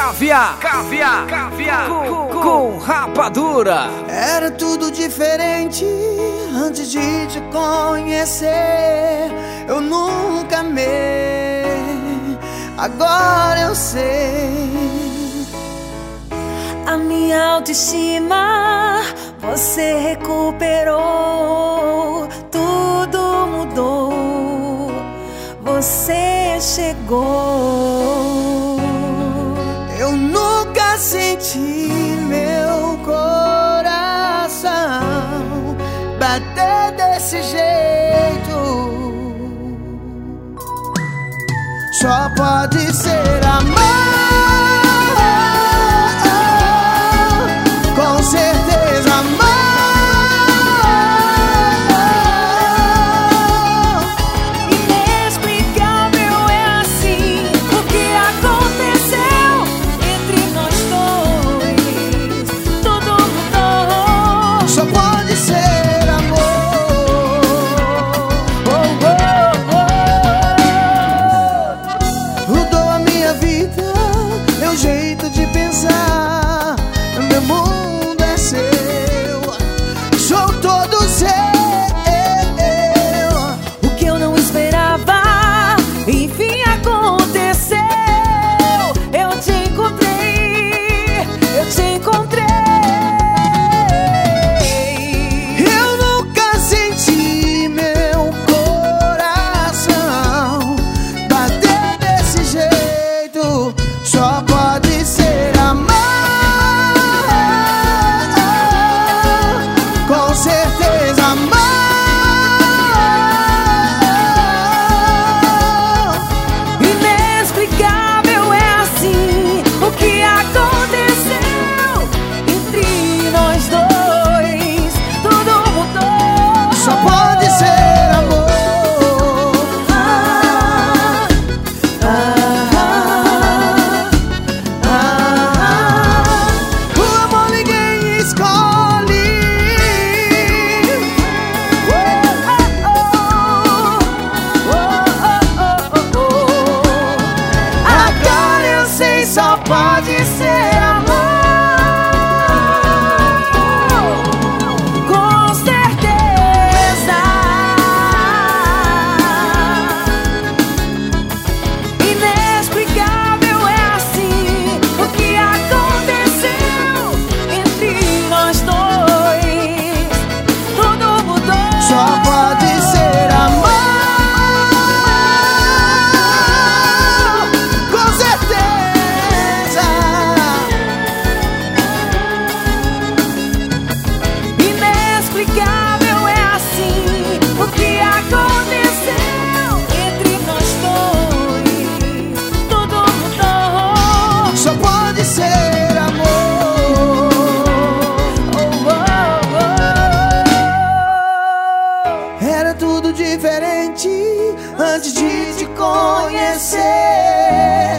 Caviar com rapadura. Era tudo diferente antes de te conhecer. Eu nunca amei, agora eu sei. A minha autoestima você recuperou. Tudo mudou, você chegou. Eu nunca senti meu coração bater desse jeito. Só pode ser amor, com certeza amor. Inexplicável é assim o que aconteceu entre nós dois. Tudo mudou. Só pode ser amor. Mudou a minha vida, meu jeito de pensar. Meu mundo é seu, sou todo seu. O que eu não esperava, enfim aconteceu. Eu te encontrei, eu te encontrei. Eu nunca senti meu coração bater desse jeito. Só pode ser amor, com certeza amor. Inexplicável é assim o que aconteceu entre nós dois. Tudo mudou. Só pode ser amor. O amor ninguém escolhe. Agora eu sei, só pode ser amor. Com certeza. Inexplicável é assim o que aconteceu entre nós dois. Tudo mudou. Só pode ser amor, com certeza. Inexplicável é assim o que aconteceu entre nós dois. Tudo mudou. Só pode ser amor. Era tudo diferente antes de te conhecer.